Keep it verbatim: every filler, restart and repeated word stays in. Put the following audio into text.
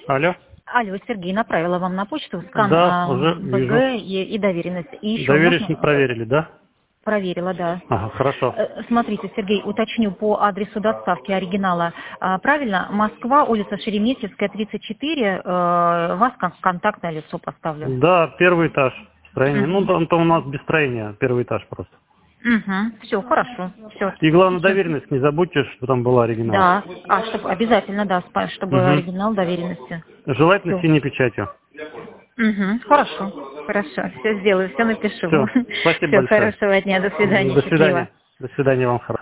Алло. Алло, Сергей, направила вам на почту скан Да, а, уже БГ и, и доверенность. И еще доверенность можно... проверили, да? Проверила, да. Ага, хорошо. Э, Смотрите, Сергей, уточню по адресу доставки оригинала. А, правильно, Москва, улица Шереметьевская, тридцать четыре. Э, вас как контактное лицо поставлю. Да, первый этаж строения. Ну, Угу. там, там у нас без строения, первый этаж просто. Угу. Все, хорошо. Все. И главное, доверенность, не забудьте, что там был оригинал. Да. А, чтобы обязательно, да, спа- чтобы Угу. оригинал доверенности. Желательно Все. синей печатью. Угу. Хорошо. Хорошо. Все сделаю, все напишу. Все, спасибо Все, большое. хорошего дня. До свидания. До Счастливо. свидания. До свидания вам.